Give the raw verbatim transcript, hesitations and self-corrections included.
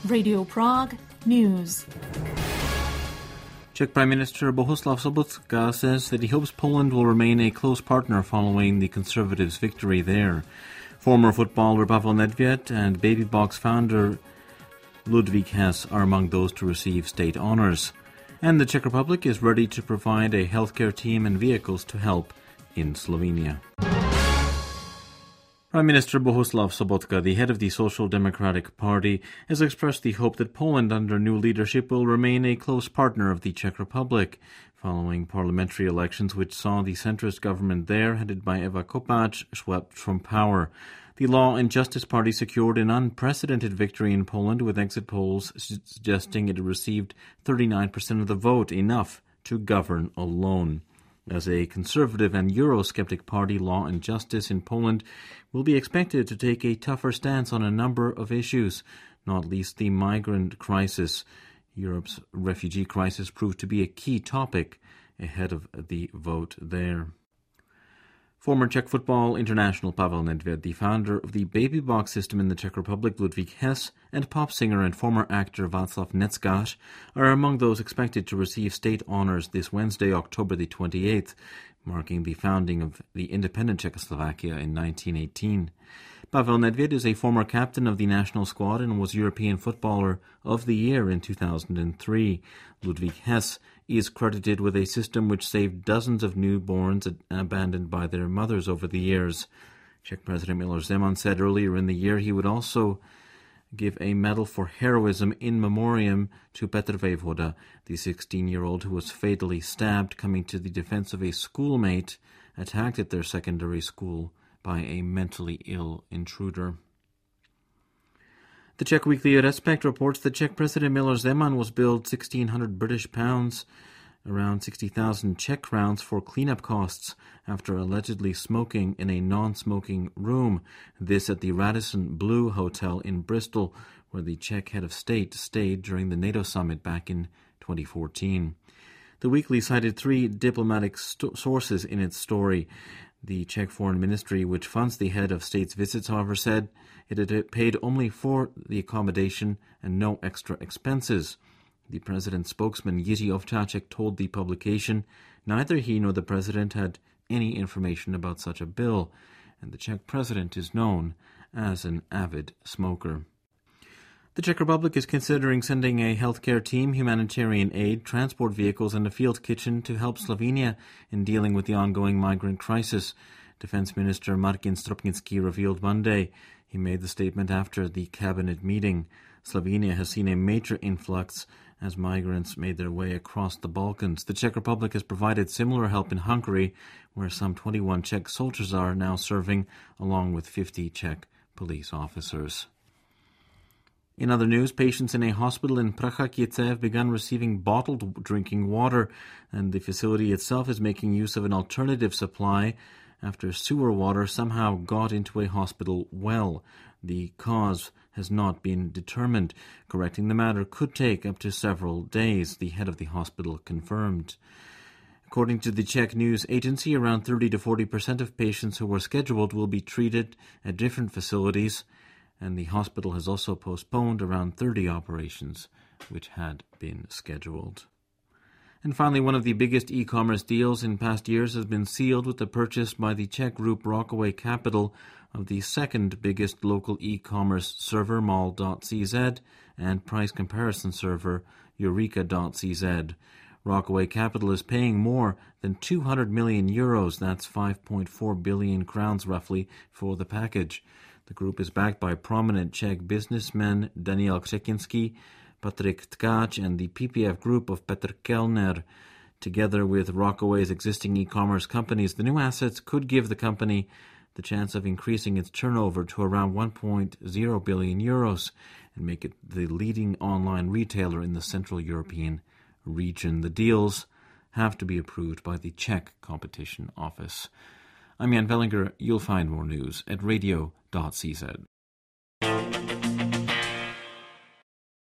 Radio Prague News. Czech Prime Minister Bohuslav Sobotka says that he hopes Poland will remain a close partner following the Conservatives' victory there. Former footballer Pavel Nedvěd and Baby Box founder Ludvík Hess are among those to receive state honors. And the Czech Republic is ready to provide a healthcare team and vehicles to help in Slovenia. Prime Minister Bohuslav Sobotka, the head of the Social Democratic Party, has expressed the hope that Poland under new leadership will remain a close partner of the Czech Republic, following parliamentary elections which saw the centrist government there, headed by Eva Kopacz, swept from power. The Law and Justice Party secured an unprecedented victory in Poland, with exit polls suggesting it received thirty-nine percent of the vote, enough to govern alone. As a conservative and Eurosceptic party, Law and Justice in Poland will be expected to take a tougher stance on a number of issues, not least the migrant crisis. Europe's refugee crisis proved to be a key topic ahead of the vote there. Former Czech football international Pavel Nedvěd, the founder of the Baby Box system in the Czech Republic, Ludvík Hess, and pop singer and former actor Václav Neckář are among those expected to receive state honors this Wednesday, October the twenty-eighth, marking the founding of the independent Czechoslovakia in nineteen eighteen. Pavel Nedvěd is a former captain of the national squad and was European Footballer of the Year in two thousand three. Ludvík Hess is credited with a system which saved dozens of newborns abandoned by their mothers over the years. Czech President Miloš Zeman said earlier in the year he would also give a medal for heroism in memoriam to Petr Vejvoda, the sixteen-year-old who was fatally stabbed coming to the defense of a schoolmate attacked at their secondary school by a mentally ill intruder. The Czech weekly Respekt reports that Czech President Miloš Zeman was billed sixteen hundred British pounds, around sixty thousand Czech crowns, for cleanup costs after allegedly smoking in a non-smoking room. This at the Radisson Blu Hotel in Bristol, where the Czech head of state stayed during the NATO summit back in twenty fourteen. The weekly cited three diplomatic st- sources in its story. The Czech Foreign Ministry, which funds the head of state's visits, however, said it had paid only for the accommodation and no extra expenses. The president's spokesman, Jiří Ovčáček, told the publication neither he nor the president had any information about such a bill, and the Czech president is known as an avid smoker. The Czech Republic is considering sending a healthcare team, humanitarian aid, transport vehicles, and a field kitchen to help Slovenia in dealing with the ongoing migrant crisis. Defense Minister Martin Stropnický revealed Monday. He made the statement after the cabinet meeting. Slovenia has seen a major influx as migrants made their way across the Balkans. The Czech Republic has provided similar help in Hungary, where some twenty-one Czech soldiers are now serving, along with fifty Czech police officers. In other news, patients in a hospital in Prachakice have begun receiving bottled drinking water, and the facility itself is making use of an alternative supply after sewer water somehow got into a hospital well. The cause has not been determined. Correcting the matter could take up to several days, the head of the hospital confirmed. According to the Czech news agency, around thirty to forty percent of patients who were scheduled will be treated at different facilities, and the hospital has also postponed around thirty operations which had been scheduled. And finally, one of the biggest e-commerce deals in past years has been sealed with the purchase by the Czech group Rockaway Capital of the second biggest local e-commerce server, mall dot c z, and price comparison server, eureka dot c z. Rockaway Capital is paying more than two hundred million euros, that's five point four billion crowns roughly, for the package. The group is backed by prominent Czech businessmen Daniel Křetínský, Patrik Tkáč, and the P P F group of Petr Kellner. Together with Rockaway's existing e-commerce companies, the new assets could give the company the chance of increasing its turnover to around one point zero billion euros and make it the leading online retailer in the Central European region. The deals have to be approved by the Czech Competition Office. I'm Jan Vellinger. You'll find more news at radio dot c z.